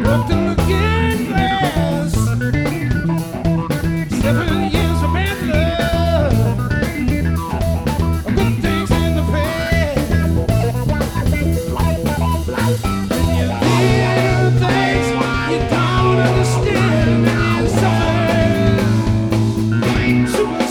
Look in the looking glass. 7 years of bad love. Good things in the past. When you hear things you don't understand, and you suffer.